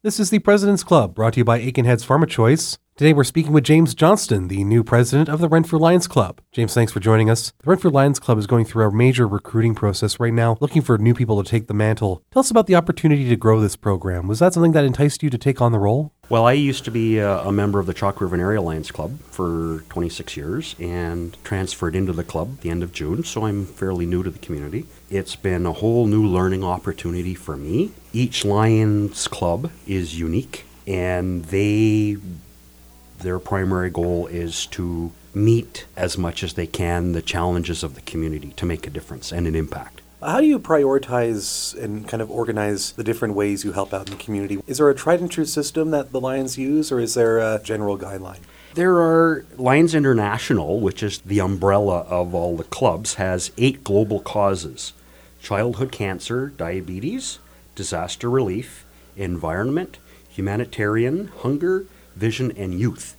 This is the President's Club, brought to you by Aikenhead's PharmaChoice. Today we're speaking with James Johnston, the new president of the Renfrew Lions Club. James, thanks for joining us. The Renfrew Lions Club is going through a major recruiting process right now, looking for new people to take the mantle. Tell us about the opportunity to grow this program. Was that something that enticed you to take on the role? Well, I used to be a member of the Chalk River Area Lions Club for 26 years and transferred into the club at the end of June, so I'm fairly new to the community. It's been a whole new learning opportunity for me. Each Lions Club is unique, and their primary goal is to meet as much as they can the challenges of the community to make a difference and an impact. How do you prioritize and kind of organize the different ways you help out in the community? Is there a tried and true system that the Lions use, or is there a general guideline? There are Lions International, which is the umbrella of all the clubs, has 8 global causes: childhood cancer, diabetes, disaster relief, environment, humanitarian, hunger, vision, and youth.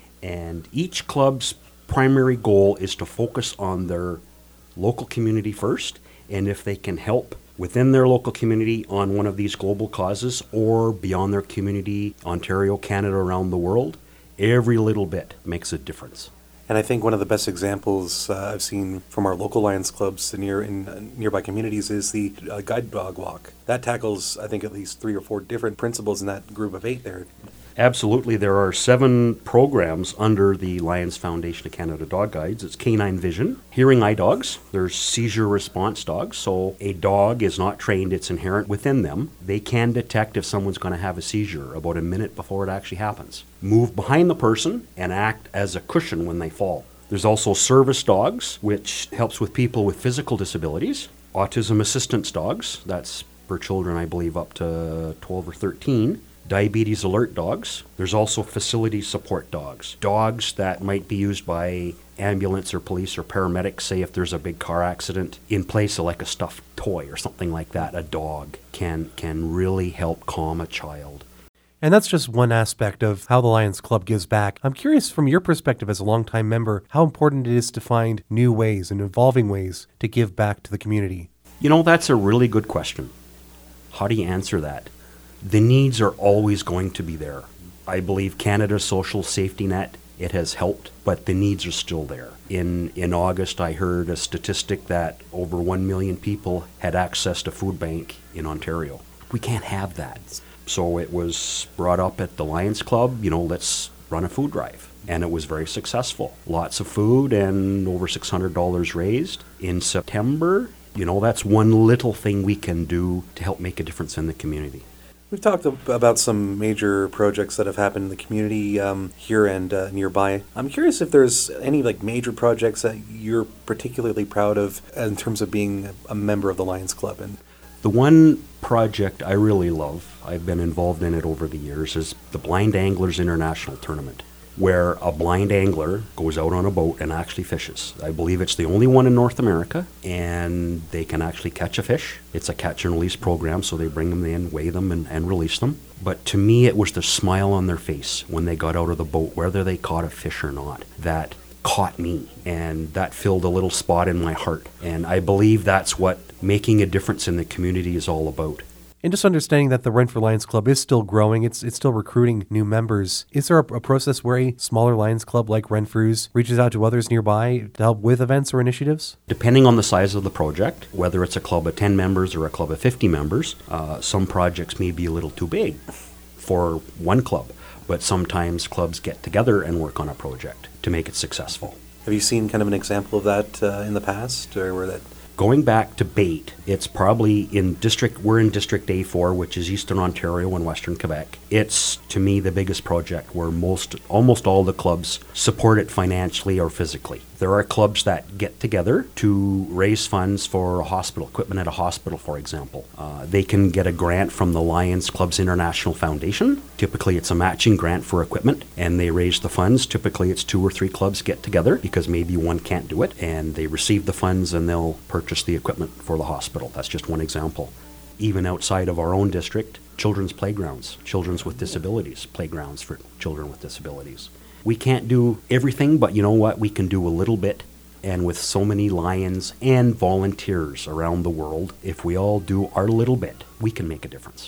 And each club's primary goal is to focus on their local community first, and if they can help within their local community on one of these global causes or beyond their community, Ontario, Canada, around the world, every little bit makes a difference. And I think one of the best examples I've seen from our local Lions clubs in nearby communities is the guide dog walk. That tackles, I think, at least 3 or 4 different principles in that group of 8 there. Absolutely. There are 7 programs under the Lions Foundation of Canada Dog Guides. It's canine vision, hearing eye dogs, there's seizure response dogs. So a dog is not trained, it's inherent within them. They can detect if someone's going to have a seizure about a minute before it actually happens. Move behind the person and act as a cushion when they fall. There's also service dogs, which helps with people with physical disabilities. Autism assistance dogs, that's for children, I believe, up to 12 or 13. Diabetes alert dogs. There's also facility support dogs. Dogs that might be used by ambulance or police or paramedics, say if there's a big car accident, in place of like a stuffed toy or something like that. A dog can really help calm a child. And that's just one aspect of how the Lions Club gives back. I'm curious, from your perspective as a longtime member, how important it is to find new ways and evolving ways to give back to the community. You know, that's a really good question. How do you answer that? The needs are always going to be there. I believe Canada's social safety net, it has helped, but the needs are still there. In August, I heard a statistic that over 1 million people had access to food bank in Ontario. We can't have that. So it was brought up at the Lions Club, let's run a food drive. And it was very successful. Lots of food and over $600 raised. In September, that's one little thing we can do to help make a difference in the community. We've talked about some major projects that have happened in the community here and nearby. I'm curious if there's any major projects that you're particularly proud of in terms of being a member of the Lions Club. And the one project I really love, I've been involved in it over the years, is the Blind Anglers International Tournament, where a blind angler goes out on a boat and actually fishes. I believe it's the only one in North America, and they can actually catch a fish. It's a catch and release program, so they bring them in, weigh them, and release them. But to me, it was the smile on their face when they got out of the boat, whether they caught a fish or not, that caught me, and that filled a little spot in my heart. And I believe that's what making a difference in the community is all about. And just understanding that the Renfrew Lions Club is still growing, it's still recruiting new members. Is there a process where a smaller Lions Club like Renfrew's reaches out to others nearby to help with events or initiatives? Depending on the size of the project, whether it's a club of 10 members or a club of 50 members, some projects may be a little too big for one club, but sometimes clubs get together and work on a project to make it successful. Have you seen kind of an example of that in the past, or where that? Going back to bait, it's probably we're in District A4, which is Eastern Ontario and Western Quebec. It's, to me, the biggest project where almost all the clubs support it financially or physically. There are clubs that get together to raise funds for a hospital, equipment at a hospital, for example. They can get a grant from the Lions Clubs International Foundation. Typically, it's a matching grant for equipment, and they raise the funds. Typically, it's 2 or 3 clubs get together because maybe one can't do it, and they receive the funds and they'll purchase the equipment for the hospital. That's just one example. Even outside of our own district, children's playgrounds, children's with disabilities, playgrounds for children with disabilities. We can't do everything, but you know what? We can do a little bit. And with so many Lions and volunteers around the world, if we all do our little bit, we can make a difference.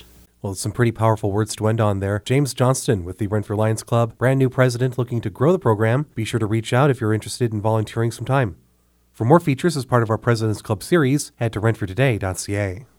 Well, it's some pretty powerful words to end on there. James Johnston with the Renfrew Lions Club, brand new president looking to grow the program. Be sure to reach out if you're interested in volunteering some time. For more features as part of our President's Club series, head to renfrewtoday.ca.